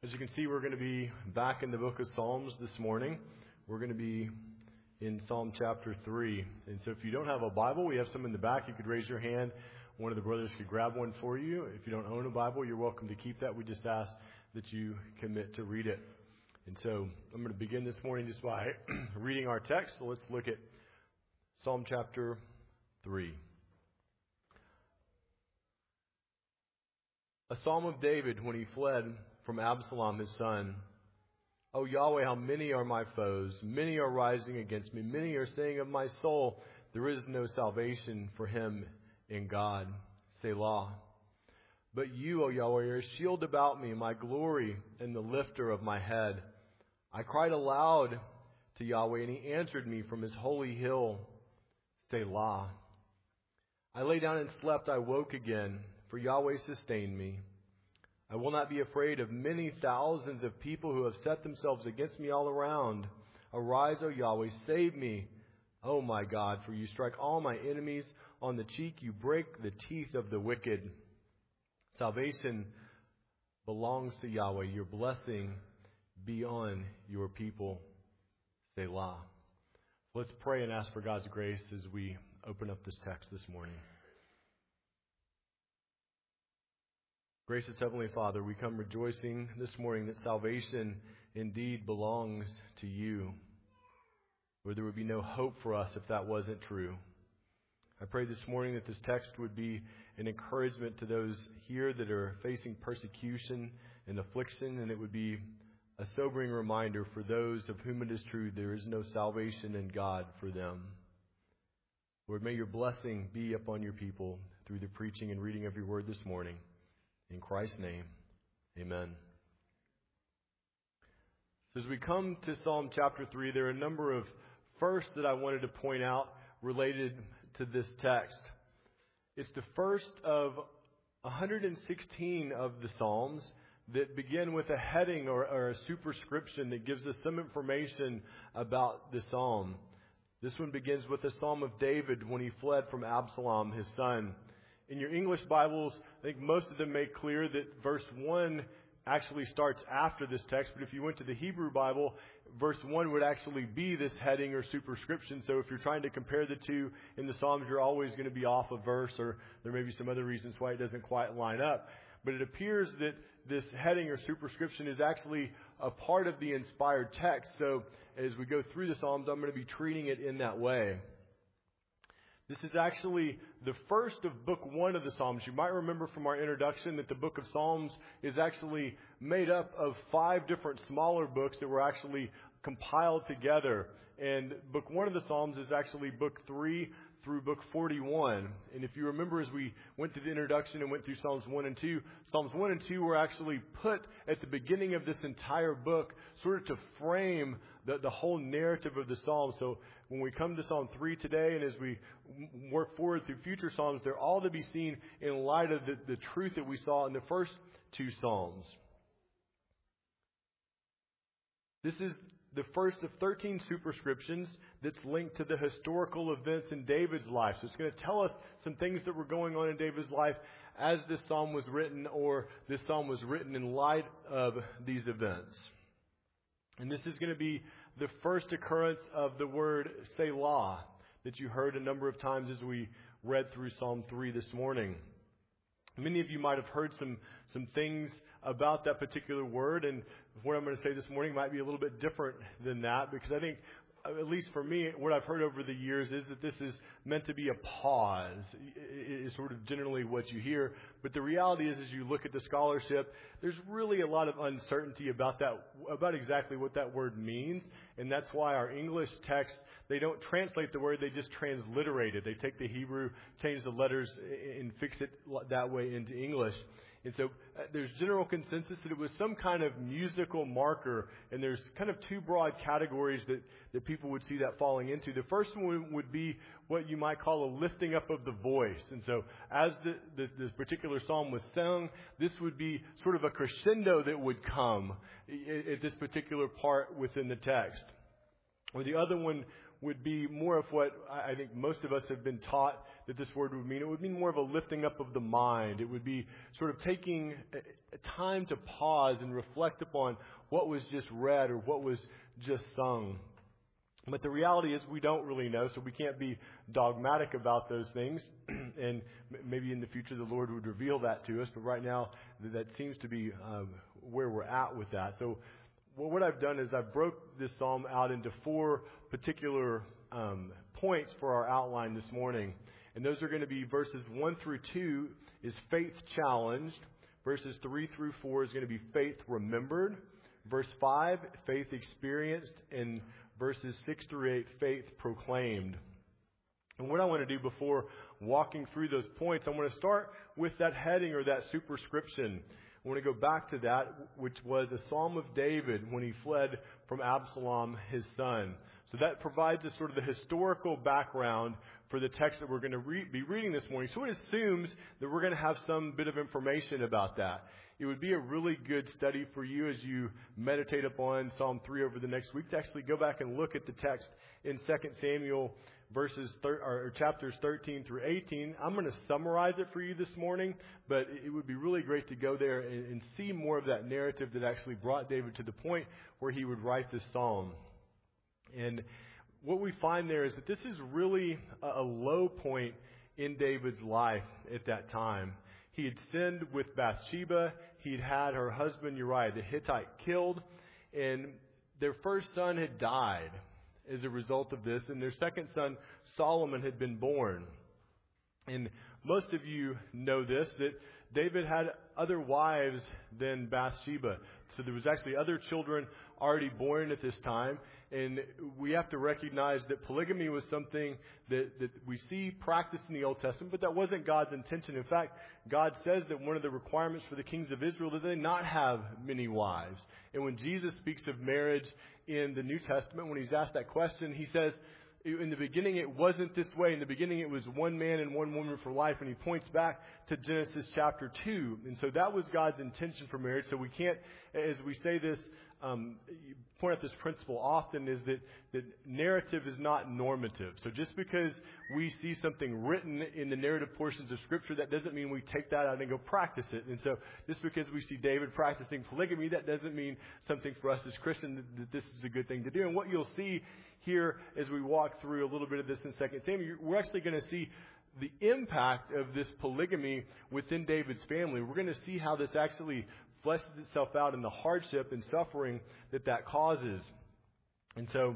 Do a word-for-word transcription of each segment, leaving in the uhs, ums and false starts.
As you can see, we're going to be back in the book of Psalms this morning. We're going to be in Psalm chapter three. And so if you don't have a Bible, we have some in the back. You could raise your hand. One of the brothers could grab one for you. If you don't own a Bible, you're welcome to keep that. We just ask that you commit to read it. And so I'm going to begin this morning just by reading our text. So let's look at Psalm chapter three. A psalm of David when he fled from Absalom his son. O Yahweh, how many are my foes? Many are rising against me. Many are saying of my soul, there is no salvation for him in God. Selah. But you, O Yahweh, are a shield about me, my glory and the lifter of my head. I cried aloud to Yahweh, and he answered me from his holy hill. Selah. I lay down and slept, I woke again, for Yahweh sustained me. I will not be afraid of many thousands of people who have set themselves against me all around. Arise, O Yahweh, save me, O my God, for you strike all my enemies on the cheek. You break the teeth of the wicked. Salvation belongs to Yahweh. Your blessing be on your people. Selah. Let's pray and ask for God's grace as we open up this text this morning. Gracious Heavenly Father, we come rejoicing this morning that salvation indeed belongs to you, where there would be no hope for us if that wasn't true. I pray this morning that this text would be an encouragement to those here that are facing persecution and affliction, and it would be a sobering reminder for those of whom it is true there is no salvation in God for them. Lord, may your blessing be upon your people through the preaching and reading of your word this morning. In Christ's name, amen. So as we come to Psalm chapter three, there are a number of firsts that I wanted to point out related to this text. It's the first of one hundred sixteen of the Psalms that begin with a heading or, or a superscription that gives us some information about the Psalm. This one begins with the Psalm of David when he fled from Absalom, his son. In your English Bibles, I think most of them make clear that verse one actually starts after this text. But if you went to the Hebrew Bible, verse one would actually be this heading or superscription. So if you're trying to compare the two in the Psalms, you're always going to be off a verse, or there may be some other reasons why it doesn't quite line up. But it appears that this heading or superscription is actually a part of the inspired text. So as we go through the Psalms, I'm going to be treating it in that way. This is actually the first of book one of the Psalms. You might remember from our introduction that the book of Psalms is actually made up of five different smaller books that were actually compiled together. And book one of the Psalms is actually book three through book forty-one. And if you remember, as we went to the introduction and went through Psalms one and two, Psalms one and two were actually put at the beginning of this entire book, sort of to frame the, the whole narrative of the Psalm. So when we come to Psalm three today, and as we work forward through future Psalms, they're all to be seen in light of the, the truth that we saw in the first two Psalms. This is the first of thirteen superscriptions that's linked to the historical events in David's life. So it's going to tell us some things that were going on in David's life as this psalm was written, or this psalm was written in light of these events. And this is going to be the first occurrence of the word Selah that you heard a number of times as we read through Psalm three this morning. Many of you might have heard some, some things about that particular word, and what I'm going to say this morning might be a little bit different than that, because I think, at least for me, what I've heard over the years is that this is meant to be a pause, is sort of generally what you hear. But the reality is, as you look at the scholarship, there's really a lot of uncertainty about that, about exactly what that word means. And that's why our English text, they don't translate the word, they just transliterate it. They take the Hebrew, change the letters, and fix it that way into English. And so uh, there's general consensus that it was some kind of musical marker, and there's kind of two broad categories that, that people would see that falling into. The first one would be what you might call a lifting up of the voice. And so as the, this, this particular psalm was sung, this would be sort of a crescendo that would come at, at this particular part within the text. Or the other one would be more of what I think most of us have been taught that this word would mean. It would mean more of a lifting up of the mind. It would be sort of taking a, a time to pause and reflect upon what was just read or what was just sung. But the reality is we don't really know, so we can't be dogmatic about those things. And maybe in the future the Lord would reveal that to us. But right now that seems to be um, where we're at with that. So well, what I've done is I've broke this psalm out into four particular um, points for our outline this morning. And those are going to be verses one through two is faith challenged. Verses three through four is going to be faith remembered. Verse five, faith experienced. And verses six through eight, faith proclaimed. And what I want to do before walking through those points, I want to start with that heading or that superscription. I want to go back to that, which was a Psalm of David when he fled from Absalom, his son. So that provides us sort of the historical background for the text that we're going to re- be reading this morning. So it assumes that we're going to have some bit of information about that. It would be a really good study for you as you meditate upon Psalm three over the next week to actually go back and look at the text in Second Samuel verses thir- or chapters thirteen through eighteen. I'm going to summarize it for you this morning, but it would be really great to go there and, and see more of that narrative that actually brought David to the point where he would write this psalm. And what we find there is that this is really a, a low point in David's life at that time. He had sinned with Bathsheba. He'd had her husband Uriah the Hittite killed, and their first son had died as a result of this, and their second son Solomon had been born. And most of you know this, that David had other wives than Bathsheba. So there was actually other children already born at this time. And we have to recognize that polygamy was something that, that we see practiced in the Old Testament, but that wasn't God's intention. In fact, God says that one of the requirements for the kings of Israel is that they not have many wives. And when Jesus speaks of marriage in the New Testament, when he's asked that question, he says, in the beginning it wasn't this way. In the beginning it was one man and one woman for life. And he points back to Genesis chapter two. And so that was God's intention for marriage. So we can't, as we say this, um, point out this principle often, is that, that narrative is not normative. So just because we see something written in the narrative portions of Scripture, that doesn't mean we take that out and go practice it. And so just because we see David practicing polygamy, that doesn't mean something for us as Christians that, that this is a good thing to do. And what you'll see here as we walk through a little bit of this in Second Samuel, we're actually going to see the impact of this polygamy within David's family. We're going to see how this actually fleshes itself out in the hardship and suffering that that causes. And so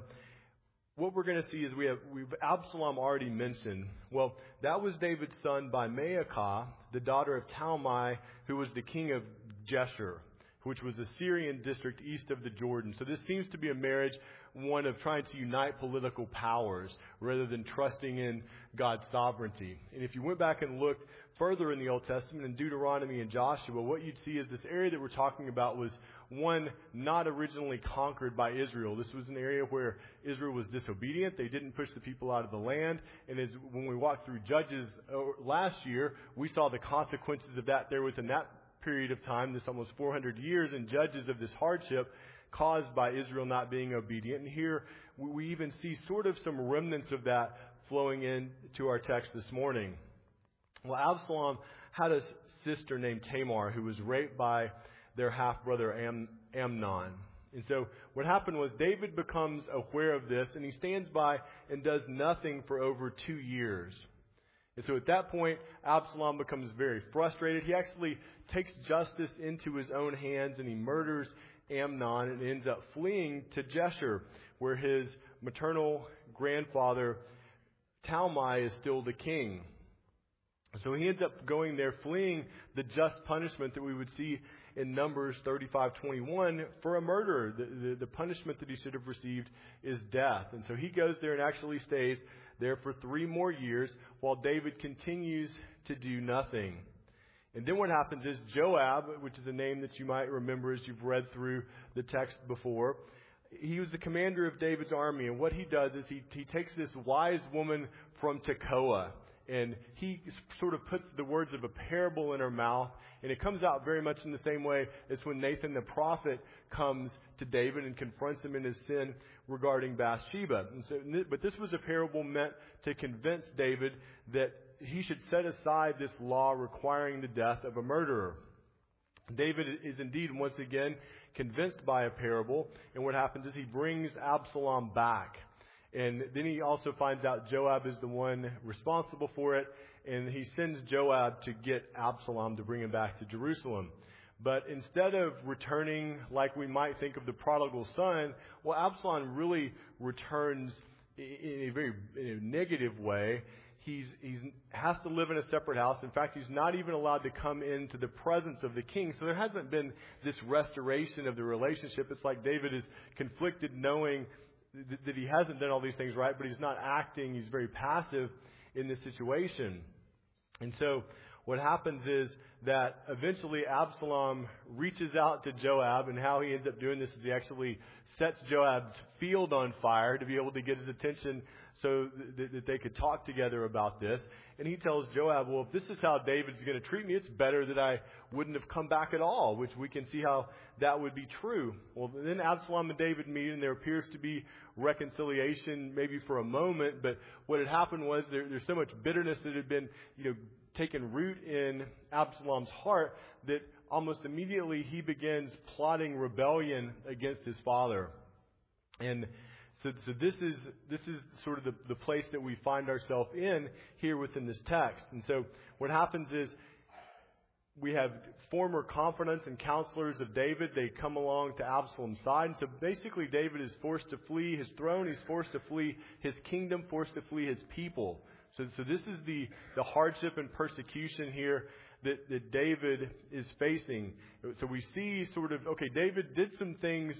what we're going to see is we have we've Absalom already mentioned. Well, that was David's son by Maacah, the daughter of Talmai, who was the king of Geshur, which was a Syrian district east of the Jordan. So this seems to be a marriage, one of trying to unite political powers rather than trusting in God's sovereignty. And if you went back and looked further in the Old Testament, in Deuteronomy and Joshua, what you'd see is this area that we're talking about was one not originally conquered by Israel. This was an area where Israel was disobedient. They didn't push the people out of the land. And as when we walked through Judges last year, we saw the consequences of that there within that period of time, this almost four hundred years in Judges of this hardship caused by Israel not being obedient. And here we even see sort of some remnants of that flowing into our text this morning. Well, Absalom had a sister named Tamar who was raped by their half-brother Am- Amnon. And so what happened was David becomes aware of this, and he stands by and does nothing for over two years. And so at that point, Absalom becomes very frustrated. He actually takes justice into his own hands, and he murders Amnon and ends up fleeing to Geshur, where his maternal grandfather Talmai is still the king. So he ends up going there, fleeing the just punishment that we would see in Numbers thirty-five twenty-one for a murderer. The, the, the punishment that he should have received is death. And so he goes there and actually stays there for three more years while David continues to do nothing. And then what happens is Joab, which is a name that you might remember as you've read through the text before, he was the commander of David's army. And what he does is he, he takes this wise woman from Tekoa, and he sort of puts the words of a parable in her mouth. And it comes out very much in the same way as when Nathan the prophet comes to David and confronts him in his sin regarding Bathsheba. And so, but this was a parable meant to convince David that he should set aside this law requiring the death of a murderer. David is indeed once again convinced by a parable, and what happens is he brings Absalom back. And then he also finds out Joab is the one responsible for it, and he sends Joab to get Absalom to bring him back to Jerusalem. But instead of returning like we might think of the prodigal son, well, Absalom really returns in a very in a negative way. He's he's has to live in a separate house. In fact, he's not even allowed to come into the presence of the king. So there hasn't been this restoration of the relationship. It's like David is conflicted knowing th- that he hasn't done all these things right, but he's not acting. He's very passive in this situation. And so what happens is that eventually Absalom reaches out to Joab, and how he ends up doing this is he actually sets Joab's field on fire to be able to get his attention so that, that they could talk together about this. And he tells Joab, well, if this is how David's going to treat me, it's better that I wouldn't have come back at all, which we can see how that would be true. Well, then Absalom and David meet, and there appears to be reconciliation maybe for a moment, but what had happened was there, there's so much bitterness that had been, you know, taken root in Absalom's heart that almost immediately he begins plotting rebellion against his father. And so, so this is this is sort of the, the place that we find ourselves in here within this text. And so what happens is we have former confidants and counselors of David. They come along to Absalom's side. And so basically David is forced to flee his throne. He's forced to flee his kingdom, forced to flee his people. So, so this is the, the hardship and persecution here that, that David is facing. So we see sort of, okay, David did some things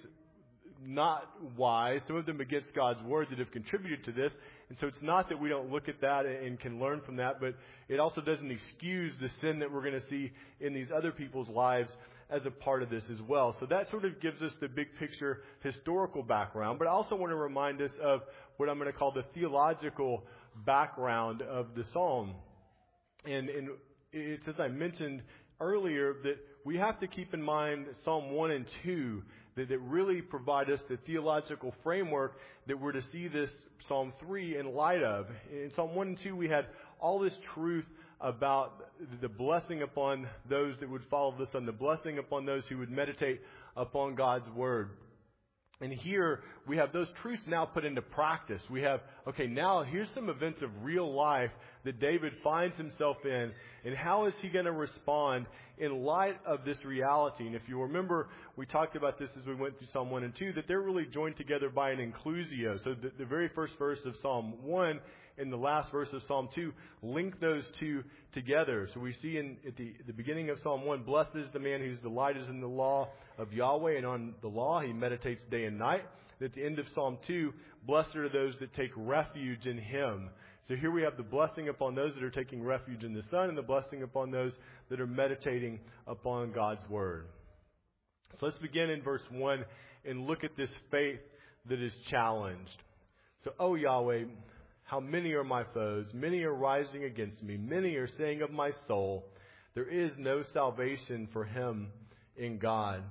not wise, some of them against God's word that have contributed to this. And so it's not that we don't look at that and can learn from that, but it also doesn't excuse the sin that we're going to see in these other people's lives as a part of this as well. So that sort of gives us the big picture historical background. But I also want to remind us of what I'm going to call the theological background of the psalm. And, and it's, as I mentioned earlier, that we have to keep in mind Psalm one and two that, that really provide us the theological framework that we're to see this Psalm three in light of. In Psalm one and two, we had all this truth about the blessing upon those that would follow the Son, the blessing upon those who would meditate upon God's word. And here we have those truths now put into practice. We have, okay, now here's some events of real life that David finds himself in, and how is he going to respond in light of this reality? And if you remember, we talked about this as we went through Psalm one and two, that they're really joined together by an inclusio. So the, the very first verse of Psalm one and the last verse of Psalm two link those two together. So we see in at the, the beginning of Psalm one, blessed is the man whose delight is in the law of Yahweh, and on the law he meditates day and night. At the end of Psalm two, blessed are those that take refuge in him. So here we have the blessing upon those that are taking refuge in the Son, and the blessing upon those that are meditating upon God's word. So let's begin in verse one and look at this faith that is challenged. So, O Yahweh, how many are my foes? Many are rising against me. Many are saying of my soul, there is no salvation for him in God.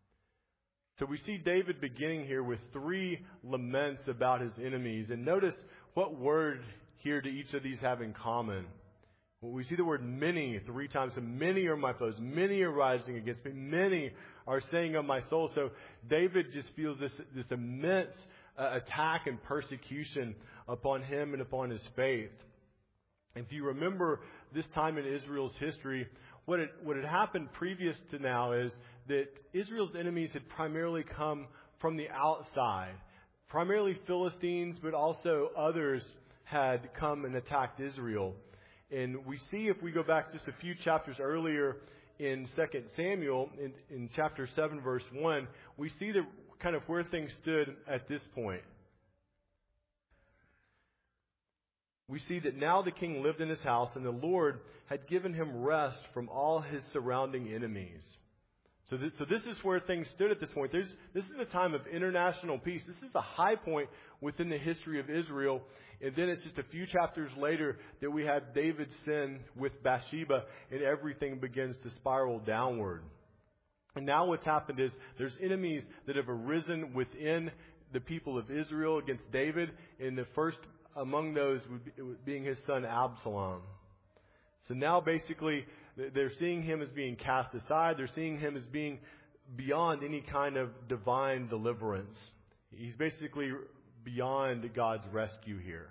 So we see David beginning here with three laments about his enemies. And notice what word here do each of these have in common. Well, we see the word many three times. So many are my foes. Many are rising against me. Many are saying of my soul. So David just feels this, this immense uh, attack and persecution upon him and upon his faith. If you remember this time in Israel's history, what had, what had happened previous to now is that Israel's enemies had primarily come from the outside. Primarily Philistines, but also others had come and attacked Israel. And we see, if we go back just a few chapters earlier in Second Samuel, in, in chapter seven, verse one, we see the kind of where things stood at this point. We see that now the king lived in his house, and the Lord had given him rest from all his surrounding enemies. So this, so this is where things stood at this point. There's, this is a time of international peace. This is a high point within the history of Israel. And then it's just a few chapters later that we have David's sin with Bathsheba, and everything begins to spiral downward. And now what's happened is there's enemies that have arisen within the people of Israel against David, and the first among those would be, being his son Absalom. So now basically they're seeing him as being cast aside. They're seeing him as being beyond any kind of divine deliverance. He's basically beyond God's rescue here.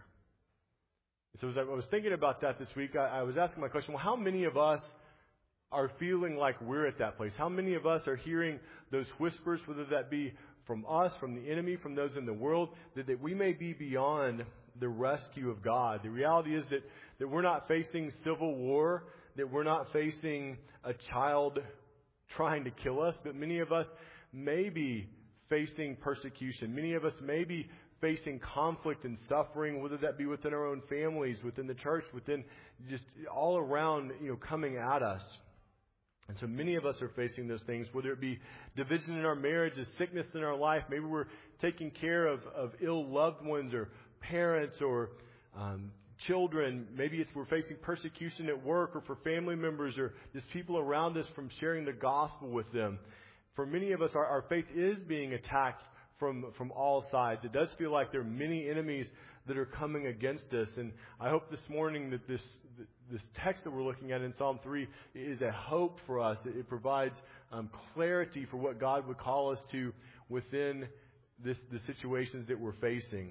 So as I was thinking about that this week, I, I was asking my question, well, how many of us are feeling like we're at that place? How many of us are hearing those whispers, whether that be from us, from the enemy, from those in the world, that, that we may be beyond the rescue of God? The reality is that, that we're not facing civil war, that we're not facing a child trying to kill us, but many of us may be facing persecution. Many of us may be facing conflict and suffering, whether that be within our own families, within the church, within just all around, you know, coming at us. And so many of us are facing those things, whether it be division in our marriages, sickness in our life. Maybe we're taking care of, of ill loved ones or parents or um, children. Maybe it's we're facing persecution at work or for family members or just people around us from sharing the gospel with them. For many of us, our, our faith is being attacked from from all sides. It does feel like there are many enemies that are coming against us. And I hope this morning that this this text that we're looking at in Psalm three is a hope for us. It, it provides um, clarity for what God would call us to within this the situations that we're facing.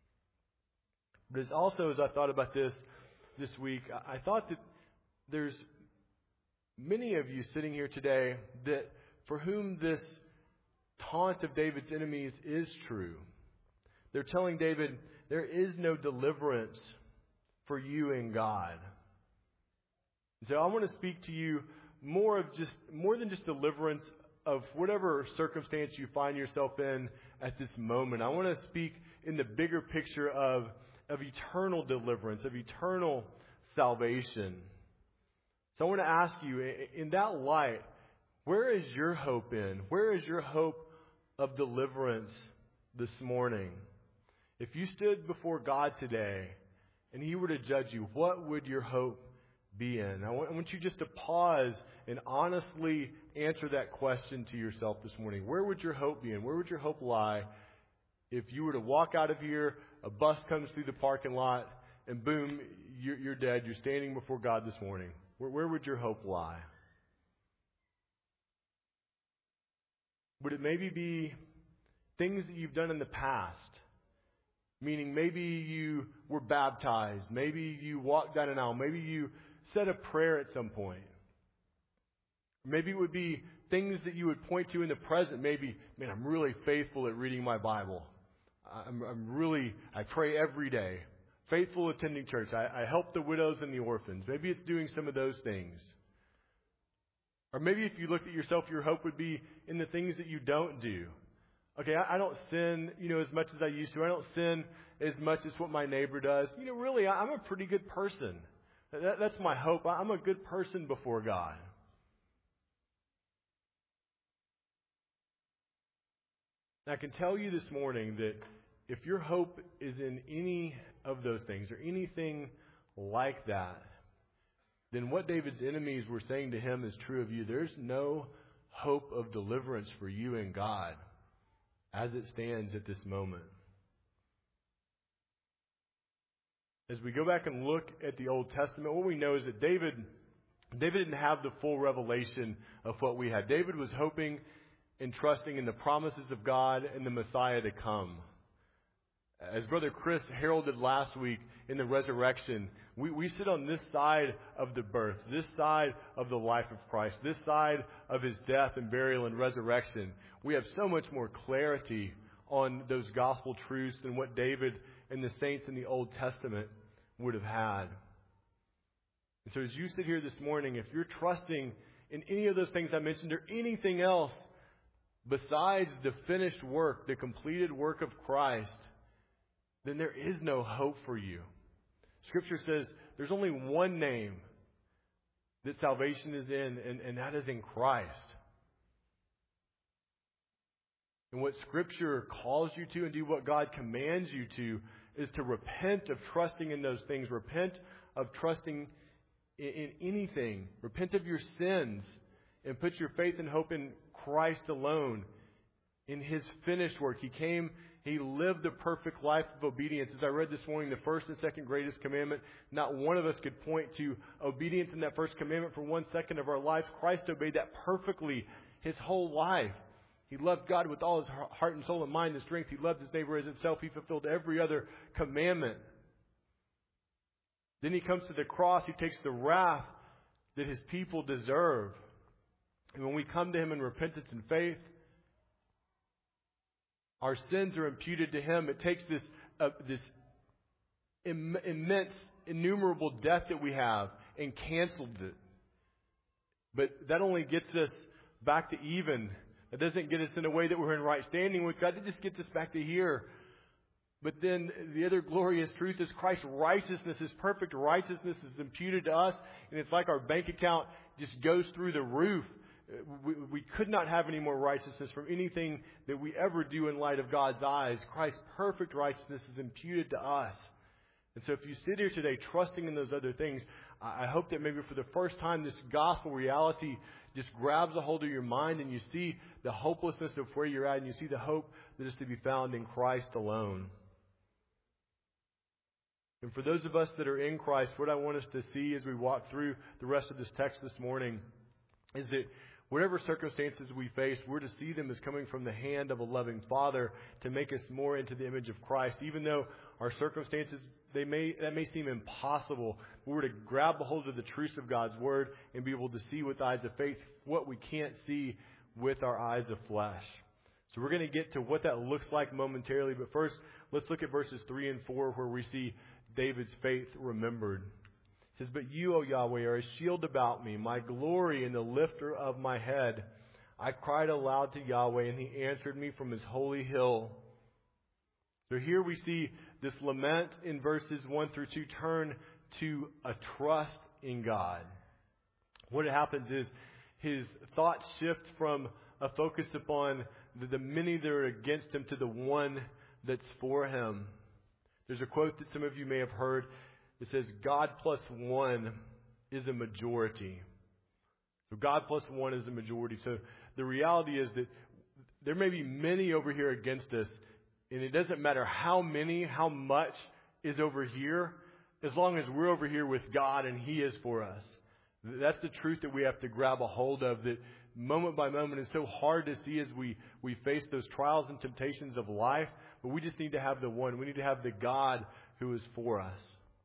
But as also, as I thought about this this week, I, I thought that there's many of you sitting here today that for whom this taunt of David's enemies is true. They're telling David, there is no deliverance for you in God. And so I want to speak to you more of just more than just deliverance of whatever circumstance you find yourself in at this moment. I want to speak in the bigger picture of, of eternal deliverance, of eternal salvation. So I want to ask you, in that light, where is your hope in? Where is your hope of deliverance this morning? If you stood before God today and He were to judge you, what would your hope be in? I want, I want you just to pause and honestly answer that question to yourself this morning. Where would your hope be in? Where would your hope lie if you were to walk out of here, a bus comes through the parking lot, and boom, you're, you're dead. You're standing before God this morning. Where, where would your hope lie? Would it maybe be things that you've done in the past? Meaning maybe you were baptized. Maybe you walked down an aisle. Maybe you said a prayer at some point. Maybe it would be things that you would point to in the present. Maybe, man, I'm really faithful at reading my Bible. I'm, I'm really, I pray every day. Faithful attending church. I, I help the widows and the orphans. Maybe it's doing some of those things. Or maybe if you looked at yourself, your hope would be in the things that you don't do. Okay, I, I don't sin, you know, as much as I used to. I don't sin as much as what my neighbor does. You know, really, I, I'm a pretty good person. That, that's my hope. I'm a good person before God. And I can tell you this morning that if your hope is in any of those things or anything like that, then what David's enemies were saying to him is true of you. There's no hope of deliverance for you in God as it stands at this moment. As we go back and look at the Old Testament, what we know is that David, David didn't have the full revelation of what we had. David was hoping and trusting in the promises of God and the Messiah to come. As Brother Chris heralded last week in the resurrection, we, we sit on this side of the birth, this side of the life of Christ, this side of His death and burial and resurrection. We have so much more clarity on those gospel truths than what David and the saints in the Old Testament would have had. And so as you sit here this morning, if you're trusting in any of those things I mentioned or anything else besides the finished work, the completed work of Christ, then there is no hope for you. Scripture says there's only one name that salvation is in, and, and that is in Christ. And what Scripture calls you to and do what God commands you to is to repent of trusting in those things. Repent of trusting in, in anything. Repent of your sins and put your faith and hope in Christ alone in His finished work. He came, He lived the perfect life of obedience. As I read this morning, the first and second greatest commandment, not one of us could point to obedience in that first commandment for one second of our lives. Christ obeyed that perfectly His whole life. He loved God with all His heart and soul and mind and strength. He loved His neighbor as Himself. He fulfilled every other commandment. Then He comes to the cross. He takes the wrath that His people deserve. And when we come to Him in repentance and faith, our sins are imputed to Him. It takes this uh, this Im- immense, innumerable debt that we have and cancels it. But that only gets us back to even. It doesn't get us in a way that we're in right standing with God. It just gets us back to here. But then the other glorious truth is Christ's righteousness, His perfect righteousness is imputed to us. And it's like our bank account just goes through the roof. We, we could not have any more righteousness from anything that we ever do in light of God's eyes. Christ's perfect righteousness is imputed to us. And so if you sit here today trusting in those other things, I hope that maybe for the first time this gospel reality just grabs a hold of your mind and you see the hopelessness of where you're at and you see the hope that is to be found in Christ alone. And for those of us that are in Christ, what I want us to see as we walk through the rest of this text this morning is that whatever circumstances we face, we're to see them as coming from the hand of a loving Father to make us more into the image of Christ. Even though our circumstances, they may that may seem impossible, we're to grab a hold of the truths of God's Word and be able to see with eyes of faith what we can't see with our eyes of flesh. So we're going to get to what that looks like momentarily. But first, let's look at verses three and four where we see David's faith remembered. It says, "But you, O Yahweh, are a shield about me, my glory and the lifter of my head. I cried aloud to Yahweh, and He answered me from His holy hill." So here we see this lament in verses one through two turn to a trust in God. What happens is his thoughts shift from a focus upon the, the many that are against him to the one that's for him. There's a quote that some of you may have heard. It says, God plus one is a majority. So God plus one is a majority. So the reality is that there may be many over here against us. And it doesn't matter how many, how much is over here, as long as we're over here with God and He is for us. That's the truth that we have to grab a hold of, that moment by moment is so hard to see as we, we face those trials and temptations of life. But we just need to have the one. We need to have the God who is for us.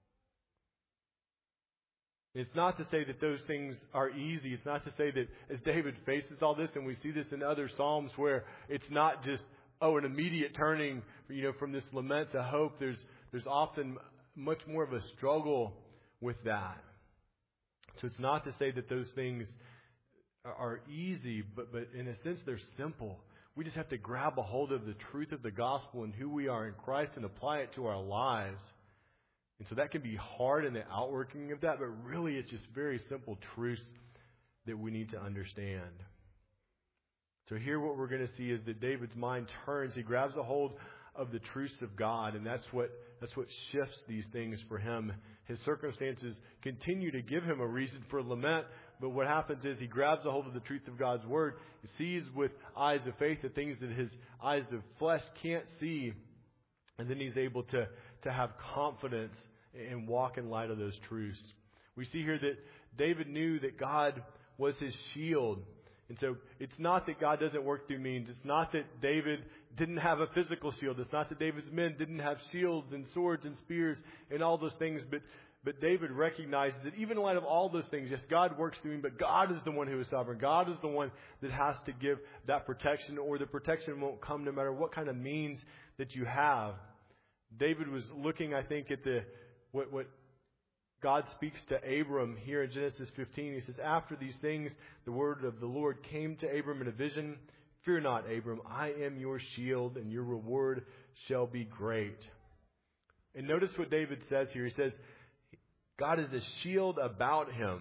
It's not to say that those things are easy. It's not to say that as David faces all this, and we see this in other Psalms where it's not just, oh, an immediate turning, you know, from this lament to hope. There's there's often much more of a struggle with that. So it's not to say that those things are easy, but, but in a sense they're simple. We just have to grab a hold of the truth of the gospel and who we are in Christ and apply it to our lives. And so that can be hard in the outworking of that, but really it's just very simple truths that we need to understand. So here what we're going to see is that David's mind turns. He grabs a hold of the truths of God, and that's what that's what shifts these things for him. His circumstances continue to give him a reason for lament, but what happens is he grabs a hold of the truth of God's Word. He sees with eyes of faith the things that his eyes of flesh can't see, and then he's able to, to have confidence and walk in light of those truths. We see here that David knew that God was his shield. And so it's not that God doesn't work through means. It's not that David didn't have a physical shield. It's not that David's men didn't have shields and swords and spears and all those things. But but David recognized that even in light of all those things, yes, God works through him, but God is the one who is sovereign. God is the one that has to give that protection, or the protection won't come no matter what kind of means that you have. David was looking, I think, at the what what God speaks to Abram here in Genesis fifteen. He says, after these things, the word of the Lord came to Abram in a vision. Fear not, Abram, I am your shield, and your reward shall be great. And notice what David says here. He says, God is a shield about him.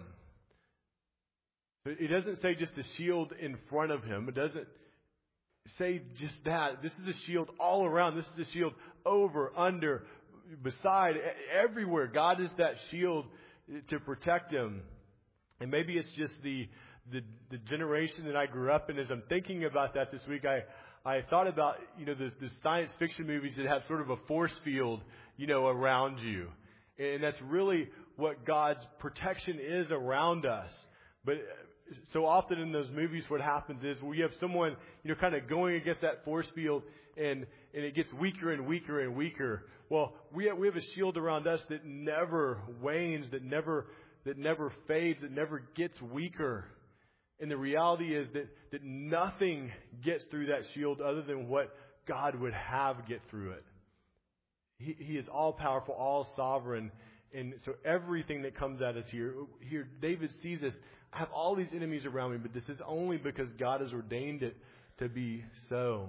It doesn't say just a shield in front of him. It doesn't say just that. This is a shield all around. This is a shield over, under, beside, everywhere. God is that shield to protect him. And maybe it's just the, the the generation that I grew up in. As I'm thinking about that this week, I I thought about, you know, the, the science fiction movies that have sort of a force field, you know, around you. And that's really what God's protection is around us. But so often in those movies, what happens is we have someone, you know, kind of going against that force field, and, and it gets weaker and weaker and weaker. Well, we have, we have a shield around us that never wanes, that never, that never fades, that never gets weaker. And the reality is that, that nothing gets through that shield other than what God would have get through it. He, he is all powerful, all sovereign. And so everything that comes at us here, here David sees this. I have all these enemies around me, but this is only because God has ordained it to be so.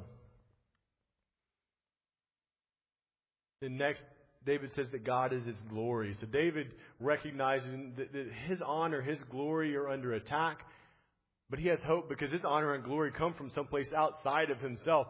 And next, David says that God is his glory. So David recognizes that, that his honor, his glory are under attack. But he has hope because his honor and glory come from someplace outside of himself.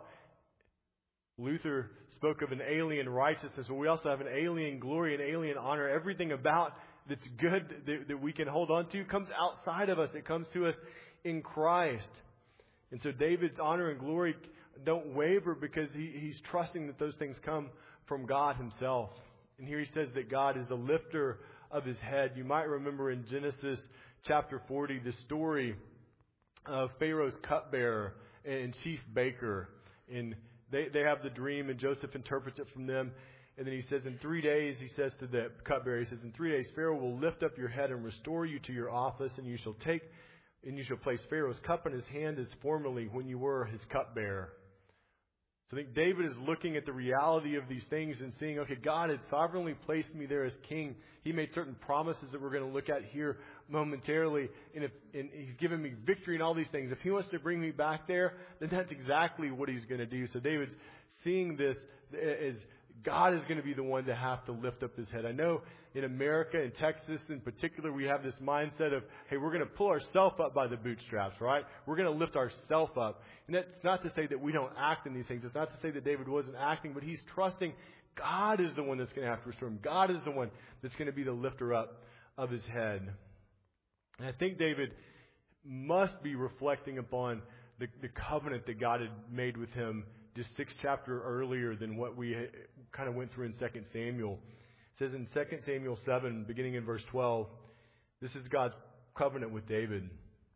Luther spoke of an alien righteousness. Well, we also have an alien glory, an alien honor. Everything about that's good that, that we can hold on to comes outside of us. It comes to us in Christ. And so David's honor and glory don't waver because he, he's trusting that those things come from God himself. And here he says that God is the lifter of his head. You might remember in Genesis chapter forty the story of Pharaoh's cupbearer and chief baker. And they, they have the dream, and Joseph interprets it from them. And then he says, in three days, he says to the cupbearer, he says, in three days, Pharaoh will lift up your head and restore you to your office, and you shall take, and you shall place Pharaoh's cup in his hand as formerly when you were his cupbearer. So I think David is looking at the reality of these things and seeing, okay, God had sovereignly placed me there as king. He made certain promises that we're going to look at here momentarily, and, if, and he's given me victory in all these things. If he wants to bring me back there, then that's exactly what he's going to do. So David's seeing this as God is going to be the one to have to lift up his head. I know in America, in Texas in particular, we have this mindset of, hey, we're going to pull ourselves up by the bootstraps, right? We're going to lift ourselves up. And that's not to say that we don't act in these things. It's not to say that David wasn't acting, but he's trusting God is the one that's going to have to restore him. God is the one that's going to be the lifter up of his head. And I think David must be reflecting upon the, the covenant that God had made with him just six chapters earlier than what we kind of went through in Second Samuel. It says in Second Samuel seven, beginning in verse twelve, this is God's covenant with David.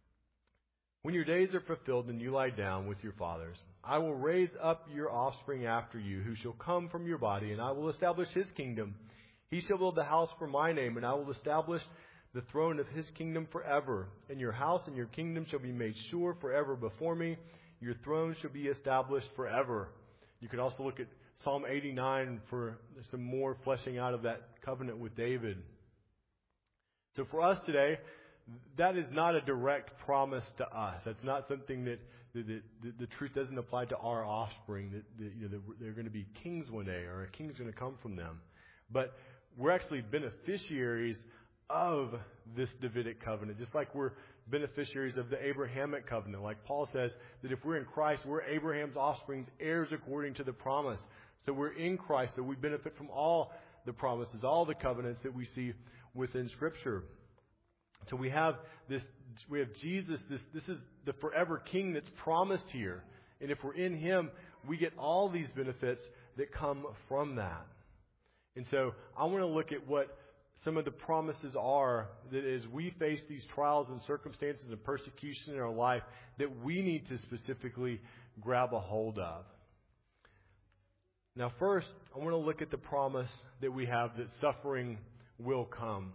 When your days are fulfilled and you lie down with your fathers, I will raise up your offspring after you, who shall come from your body, and I will establish his kingdom. He shall build a house for my name, and I will establish the throne of his kingdom forever. And your house and your kingdom shall be made sure forever before me. Your throne shall be established forever. You can also look at Psalm eighty-nine for some more fleshing out of that covenant with David. So for us today, that is not a direct promise to us. That's not something that the, the, the, the truth doesn't apply to our offspring, that, that you know, that they're going to be kings one day, or a king's going to come from them. But we're actually beneficiaries of this Davidic covenant, just like we're beneficiaries of the Abrahamic covenant. Like Paul says that if we're in Christ, we're Abraham's offspring, heirs according to the promise. So we're in Christ, so we benefit from all the promises, all the covenants that we see within Scripture. So we have this, we have Jesus, this, this is the forever King that's promised here. And if we're in Him, we get all these benefits that come from that. And so I want to look at what some of the promises are that as we face these trials and circumstances and persecution in our life, that we need to specifically grab a hold of. Now first, I want to look at the promise that we have that suffering will come.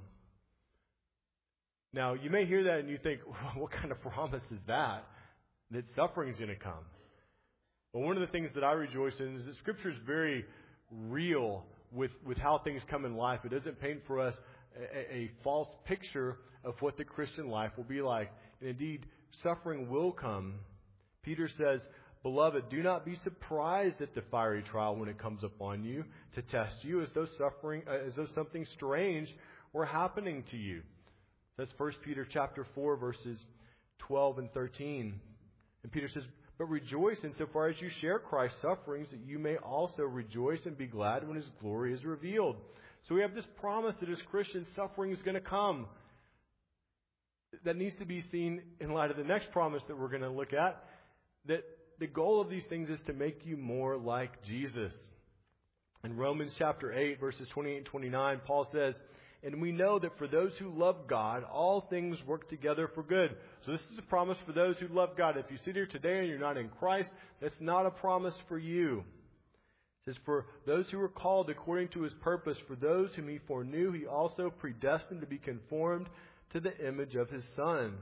Now, you may hear that and you think, well, what kind of promise is that? That suffering is going to come. Well, one of the things that I rejoice in is that Scripture is very real with, with how things come in life. It doesn't paint for us a, a false picture of what the Christian life will be like. And indeed, suffering will come. Peter says, Beloved, do not be surprised at the fiery trial when it comes upon you to test you as though suffering, uh, as though something strange were happening to you. That's First Peter chapter four, verses twelve and thirteen. And Peter says, But rejoice insofar as you share Christ's sufferings, that you may also rejoice and be glad when His glory is revealed. So we have this promise that as Christians, suffering is going to come. That needs to be seen in light of the next promise that we're going to look at, that, the goal of these things is to make you more like Jesus. In Romans chapter eight, verses twenty-eight and twenty-nine, Paul says, "And we know that for those who love God, all things work together for good." So this is a promise for those who love God. If you sit here today and you're not in Christ, that's not a promise for you. It says, "For those who were called according to His purpose, for those whom He foreknew, He also predestined to be conformed to the image of His Son."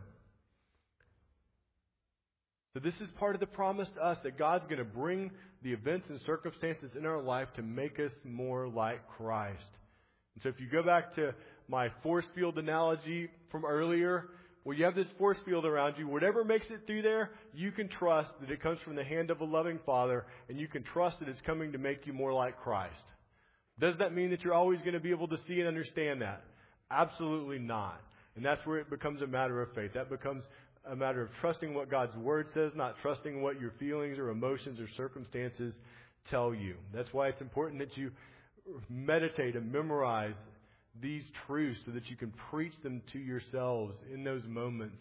So this is part of the promise to us, that God's going to bring the events and circumstances in our life to make us more like Christ. And so if you go back to my force field analogy from earlier, well, you have this force field around you. Whatever makes it through there, you can trust that it comes from the hand of a loving Father, and you can trust that it's coming to make you more like Christ. Does that mean that you're always going to be able to see and understand that? Absolutely not. And that's where it becomes a matter of faith. That becomes a matter of trusting what God's Word says, not trusting what your feelings or emotions or circumstances tell you. That's why it's important that you meditate and memorize these truths so that you can preach them to yourselves in those moments.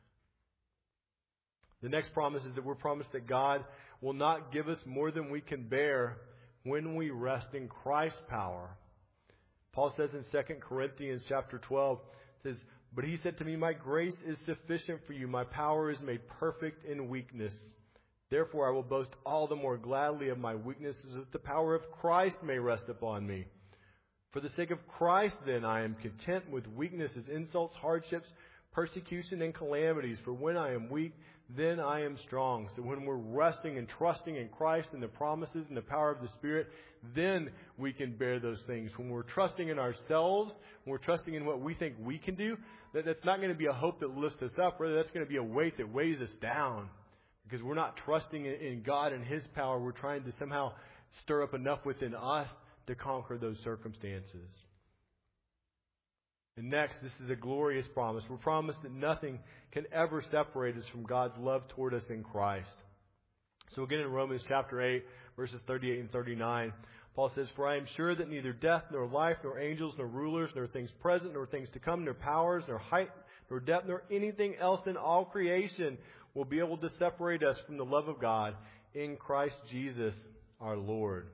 The next promise is that we're promised that God will not give us more than we can bear when we rest in Christ's power. Paul says in Second Corinthians chapter twelve, says, "But he said to me, my grace is sufficient for you. My power is made perfect in weakness. Therefore, I will boast all the more gladly of my weaknesses, so that the power of Christ may rest upon me. For the sake of Christ, then, I am content with weaknesses, insults, hardships, persecution, and calamities. For when I am weak, then I am strong." So when we're resting and trusting in Christ and the promises and the power of the Spirit, then we can bear those things. When we're trusting in ourselves, when we're trusting in what we think we can do, that, that's not going to be a hope that lifts us up. Rather, that's going to be a weight that weighs us down. Because we're not trusting in, in God and His power. We're trying to somehow stir up enough within us to conquer those circumstances. And next, this is a glorious promise. We're promised that nothing can ever separate us from God's love toward us in Christ. So again in Romans chapter eight, verses thirty-eight and thirty-nine, Paul says, "For I am sure that neither death, nor life, nor angels, nor rulers, nor things present, nor things to come, nor powers, nor height, nor depth, nor anything else in all creation will be able to separate us from the love of God in Christ Jesus our Lord."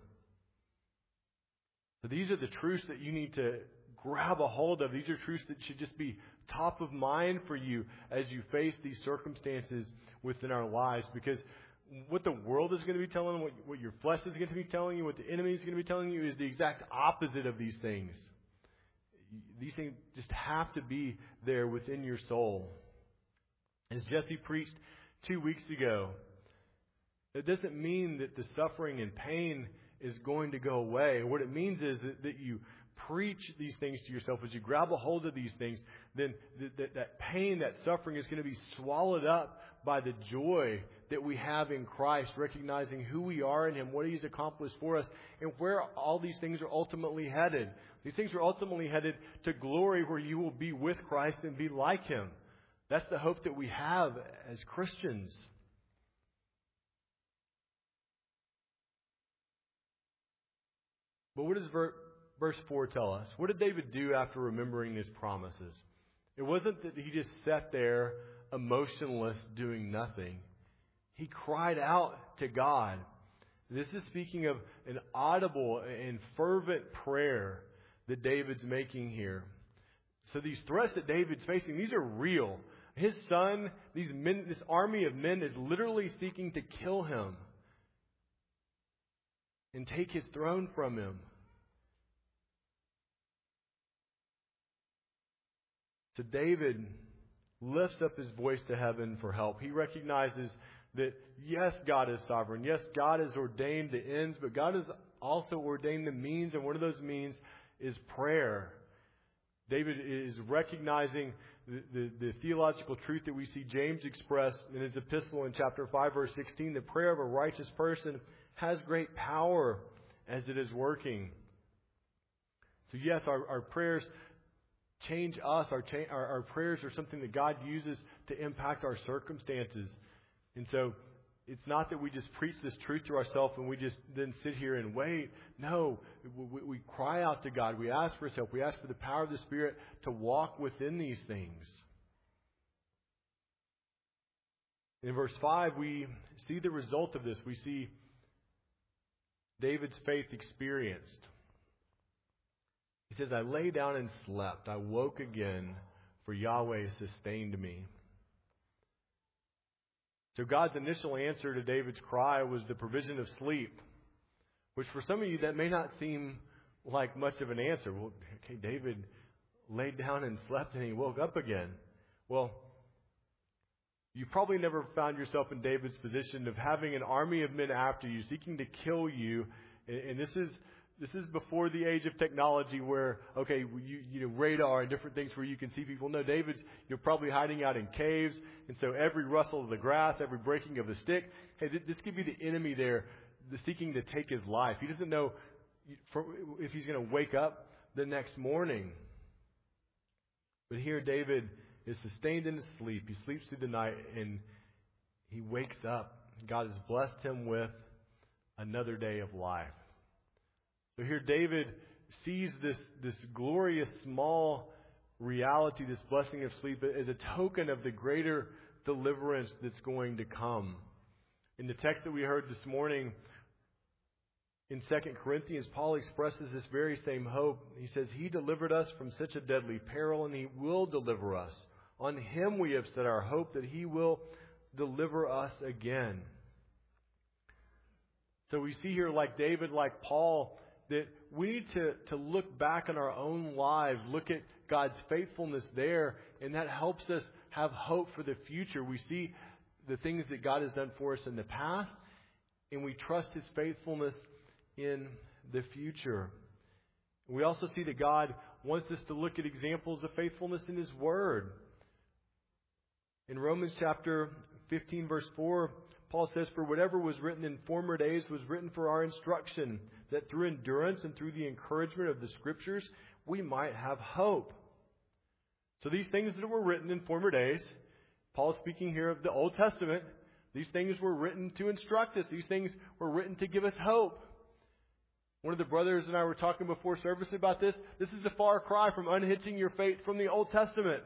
So these are the truths that you need to grab a hold of. These are truths that should just be top of mind for you as you face these circumstances within our lives. Because what the world is going to be telling, what, what your flesh is going to be telling you, what the enemy is going to be telling you is the exact opposite of these things. These things just have to be there within your soul. As Jesse preached two weeks ago, it doesn't mean that the suffering and pain is going to go away. What it means is that, that you preach these things to yourself. As you grab a hold of these things, then th- th- that pain, that suffering is going to be swallowed up by the joy that we have in Christ, recognizing who we are in Him, what He's accomplished for us, and where all these things are ultimately headed. These things are ultimately headed to glory, where you will be with Christ and be like Him. That's the hope that we have as Christians. But what does ver- verse four tell us? What did David do after remembering his promises? It wasn't that he just sat there emotionless doing nothing. He cried out to God. This is speaking of an audible and fervent prayer that David's making here. So these threats that David's facing, these are real. His son, these men, this army of men is literally seeking to kill him and take his throne from him. So David lifts up his voice to heaven for help. He recognizes that, yes, God is sovereign. Yes, God has ordained the ends, but God has also ordained the means, and one of those means is prayer. David is recognizing the, the, the theological truth that we see James express in his epistle in chapter five, verse sixteen. The prayer of a righteous person has great power as it is working. So yes, our, our prayers change us. Our, cha- our, our prayers are something that God uses to impact our circumstances. And so it's not that we just preach this truth to ourselves and we just then sit here and wait. No, we, we cry out to God. We ask for His help. We ask for the power of the Spirit to walk within these things. In verse five, we see the result of this. We see David's faith experienced. He says, I lay down and slept. I woke again, for Yahweh sustained me. So God's initial answer to David's cry was the provision of sleep, which for some of you that may not seem like much of an answer. Well, okay, David laid down and slept and he woke up again. Well, you probably never found yourself in David's position of having an army of men after you, seeking to kill you. And this is this is before the age of technology where, okay, you, you know, radar and different things where you can see people. No, David's you're probably hiding out in caves. And so every rustle of the grass, every breaking of the stick, hey, this could be the enemy there, the seeking to take his life. He doesn't know if he's going to wake up the next morning. But here David is sustained in his sleep. He sleeps through the night and he wakes up. God has blessed him with another day of life. So here David sees this, this glorious small reality, this blessing of sleep, as a token of the greater deliverance that's going to come. In the text that we heard this morning, in Second Corinthians, Paul expresses this very same hope. He says, He delivered us from such a deadly peril, and He will deliver us. On Him we have set our hope that He will deliver us again. So we see here, like David, like Paul, that we need to, to look back on our own lives, look at God's faithfulness there, and that helps us have hope for the future. We see the things that God has done for us in the past, and we trust His faithfulness in the future. We also see that God wants us to look at examples of faithfulness in His Word. In Romans chapter fifteen, verse four, Paul says, For whatever was written in former days was written for our instruction, that through endurance and through the encouragement of the Scriptures, we might have hope. So these things that were written in former days, Paul is speaking here of the Old Testament, these things were written to instruct us. These things were written to give us hope. One of the brothers and I were talking before service about this. This is a far cry from unhitching your faith from the Old Testament.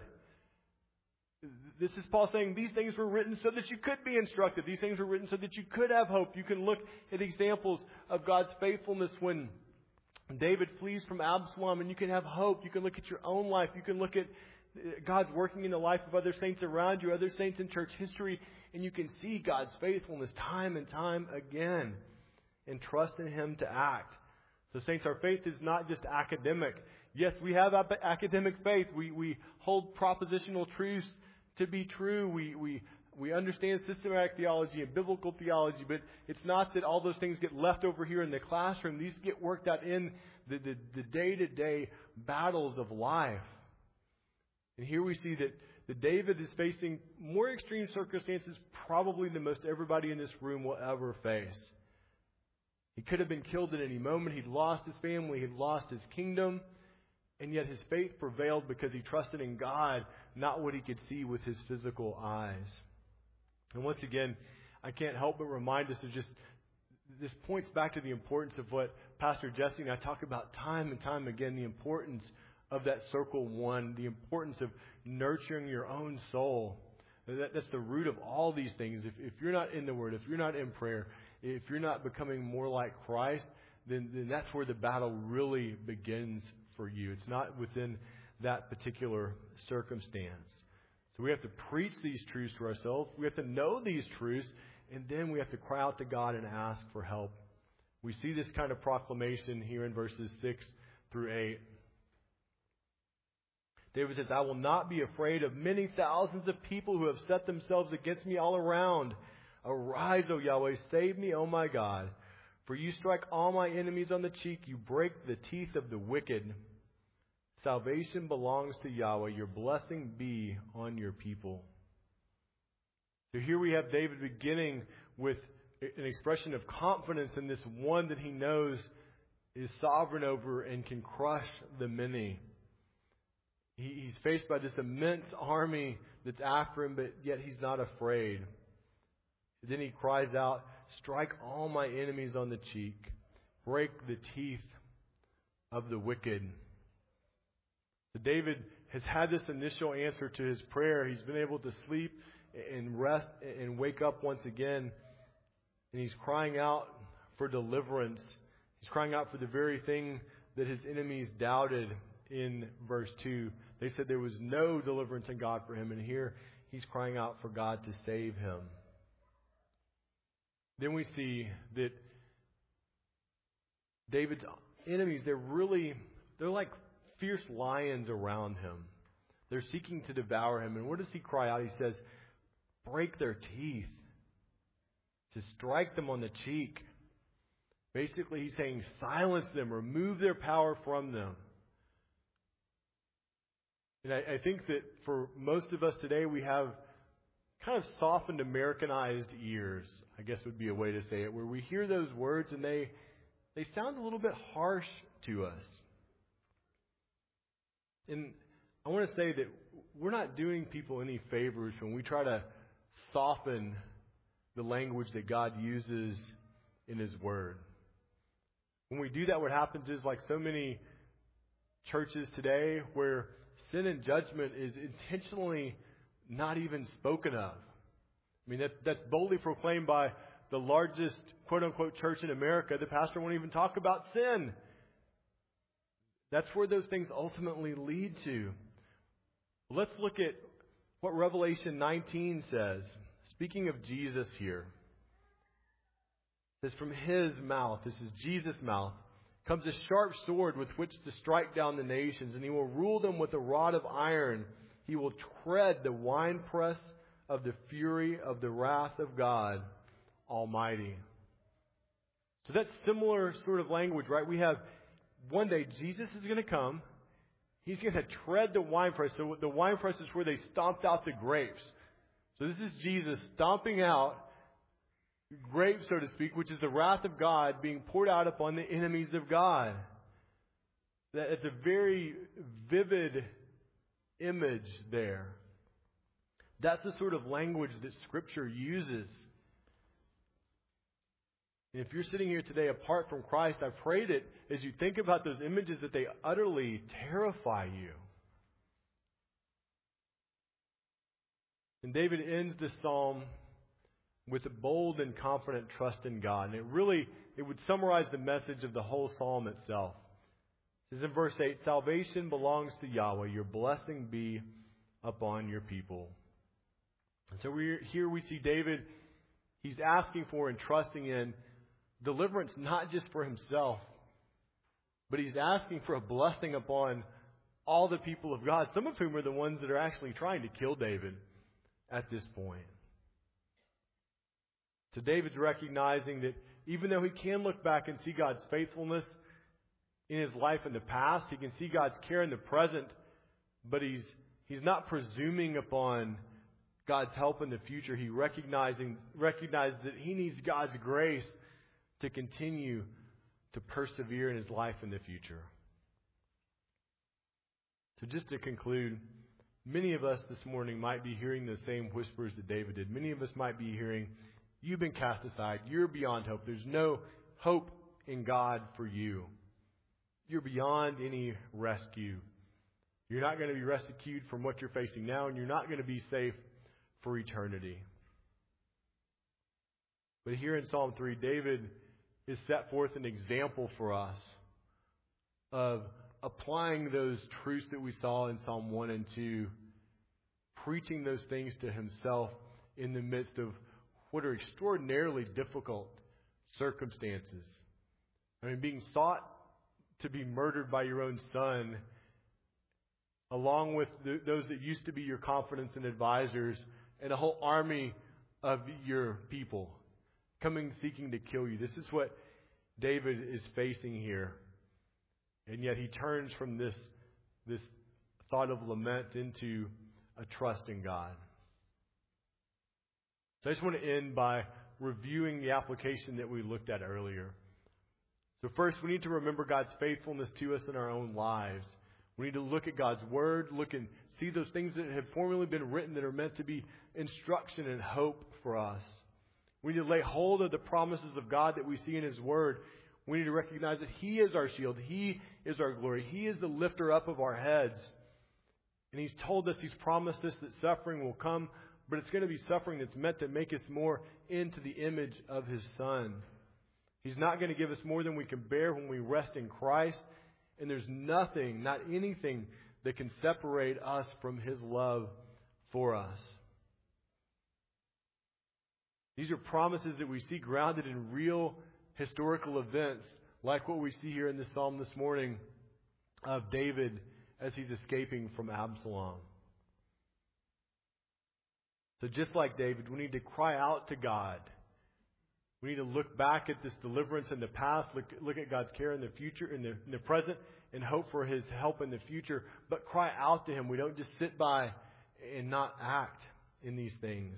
This is Paul saying these things were written so that you could be instructed. These things were written so that you could have hope. You can look at examples of God's faithfulness when David flees from Absalom, and you can have hope. You can look at your own life. You can look at God's working in the life of other saints around you, other saints in church history, and you can see God's faithfulness time and time again and trust in Him to act. So saints, our faith is not just academic. Yes, we have academic faith. We we hold propositional truths to be true. We we we understand systematic theology and biblical theology, but it's not that all those things get left over here in the classroom. These get worked out in the, the, the day-to-day battles of life. And here we see that, that David is facing more extreme circumstances probably than most everybody in this room will ever face. He could have been killed at any moment. He'd lost his family. He'd lost his kingdom. And yet his faith prevailed because he trusted in God, not what he could see with his physical eyes. And once again, I can't help but remind us of just, this points back to the importance of what Pastor Jesse and I talk about time and time again, the importance of that circle one, the importance of nurturing your own soul. That, that's the root of all these things. If, if you're not in the Word, if you're not in prayer, if you're not becoming more like Christ, then, then that's where the battle really begins for you. It's not within that particular circumstance. So we have to preach these truths to ourselves. We have to know these truths, and then we have to cry out to God and ask for help. We see this kind of proclamation here in verses six through eight. David says, I will not be afraid of many thousands of people who have set themselves against me all around. Arise, O Yahweh, save me, O my God. For you strike all my enemies on the cheek. You break the teeth of the wicked. Salvation belongs to Yahweh. Your blessing be on your people. So here we have David beginning with an expression of confidence in this one that he knows is sovereign over and can crush the many. He's faced by this immense army that's after him, but yet he's not afraid. Then he cries out, strike all my enemies on the cheek. Break the teeth of the wicked. So David has had this initial answer to his prayer. He's been able to sleep and rest and wake up once again. And he's crying out for deliverance. He's crying out for the very thing that his enemies doubted in verse two. They said there was no deliverance in God for him. And here he's crying out for God to save him. Then we see that David's enemies, they're really, they're like fierce lions around him. They're seeking to devour him. And what does he cry out? He says, break their teeth. To strike them on the cheek. Basically, he's saying, silence them, remove their power from them. And I, I think that for most of us today, we have kind of softened, Americanized ears, I guess would be a way to say it, where we hear those words and they they sound a little bit harsh to us. And I want to say that we're not doing people any favors when we try to soften the language that God uses in His Word. When we do that, what happens is, like so many churches today, where sin and judgment is intentionally not even spoken of. I mean, that, that's boldly proclaimed by the largest quote-unquote church in America. The pastor won't even talk about sin. That's where those things ultimately lead to. Let's look at what Revelation nineteen says. Speaking of Jesus here. It says, from His mouth, this is Jesus' mouth, comes a sharp sword with which to strike down the nations, and He will rule them with a rod of iron. He will tread the winepress of the fury of the wrath of God Almighty. So that's similar sort of language, right? We have one day Jesus is going to come. He's going to tread the winepress. So the winepress is where they stomped out the grapes. So this is Jesus stomping out grapes, so to speak, which is the wrath of God being poured out upon the enemies of God. That it's a very vivid image there. That's the sort of language that Scripture uses. And if you're sitting here today apart from Christ, I pray that as you think about those images, that they utterly terrify you. And David ends this psalm with a bold and confident trust in God. And it really, it would summarize the message of the whole psalm itself. It says in verse eight, salvation belongs to Yahweh. Your blessing be upon your people. And so we here we see David, he's asking for and trusting in deliverance not just for himself, but he's asking for a blessing upon all the people of God, some of whom are the ones that are actually trying to kill David at this point. So David's recognizing that even though he can look back and see God's faithfulness in his life in the past, he can see God's care in the present, but he's he's not presuming upon God's help in the future. He recognizing recognizes that he needs God's grace to continue to persevere in his life in the future. So just to conclude, many of us this morning might be hearing the same whispers that David did. Many of us might be hearing, you've been cast aside. You're beyond hope. There's no hope in God for you. You're beyond any rescue. You're not going to be rescued from what you're facing now, and you're not going to be safe for eternity. But here in Psalm three, David is set forth an example for us of applying those truths that we saw in Psalm one and two, preaching those things to himself in the midst of what are extraordinarily difficult circumstances. I mean, being sought to be murdered by your own son, along with the, those that used to be your confidants and advisors, and a whole army of your people coming seeking to kill you. This is what David is facing here. And yet he turns from this, this thought of lament into a trust in God. So I just want to end by reviewing the application that we looked at earlier. So first, we need to remember God's faithfulness to us in our own lives. We need to look at God's Word, look and see those things that have formerly been written that are meant to be instruction and hope for us. We need to lay hold of the promises of God that we see in His Word. We need to recognize that He is our shield. He is our glory. He is the lifter up of our heads. And He's told us, He's promised us that suffering will come but it's going to be suffering that's meant to make us more into the image of His Son. He's not going to give us more than we can bear when we rest in Christ. And there's nothing, not anything, that can separate us from His love for us. These are promises that we see grounded in real historical events, like what we see here in the psalm this morning of David as he's escaping from Absalom. So just like David, we need to cry out to God. We need to look back at this deliverance in the past, look, look at God's care in the future, in the, in the present, and hope for His help in the future. But cry out to Him. We don't just sit by and not act in these things.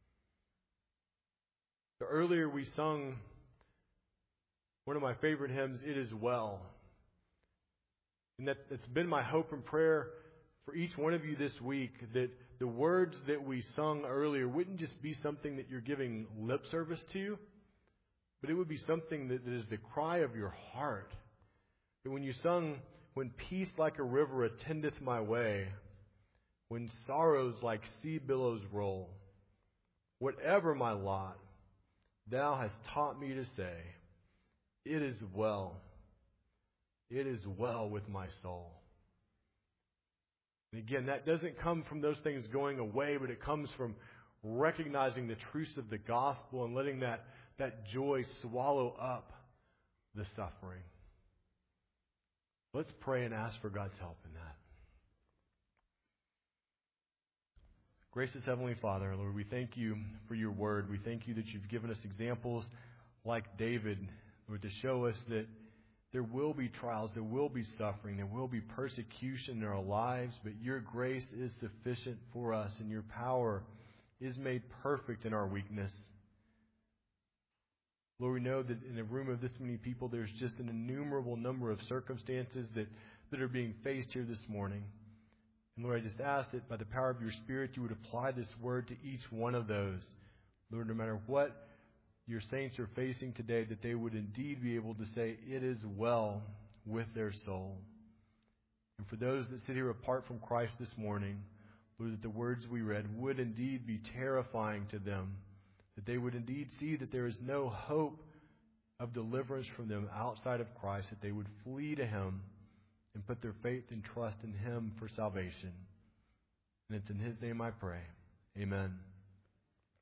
So earlier we sung one of my favorite hymns, It Is Well. And that, it's been my hope and prayer for each one of you this week that the words that we sung earlier wouldn't just be something that you're giving lip service to, but it would be something that is the cry of your heart. That when you sung, when peace like a river attendeth my way, when sorrows like sea billows roll, whatever my lot, Thou hast taught me to say, it is well. It is well with my soul. And again, that doesn't come from those things going away, but it comes from recognizing the truths of the gospel and letting that, that joy swallow up the suffering. Let's pray and ask for God's help in that. Gracious Heavenly Father, Lord, we thank You for Your word. We thank You that You've given us examples like David, Lord, to show us that there will be trials, there will be suffering, there will be persecution in our lives, but Your grace is sufficient for us and Your power is made perfect in our weakness. Lord, we know that in a room of this many people, there's just an innumerable number of circumstances that, that are being faced here this morning. And Lord, I just ask that by the power of Your Spirit, You would apply this word to each one of those. Lord, no matter what Your saints are facing today, that they would indeed be able to say, it is well with their soul. And for those that sit here apart from Christ this morning, Lord, that the words we read would indeed be terrifying to them, that they would indeed see that there is no hope of deliverance from them outside of Christ, that they would flee to Him and put their faith and trust in Him for salvation. And it's in His name I pray. Amen.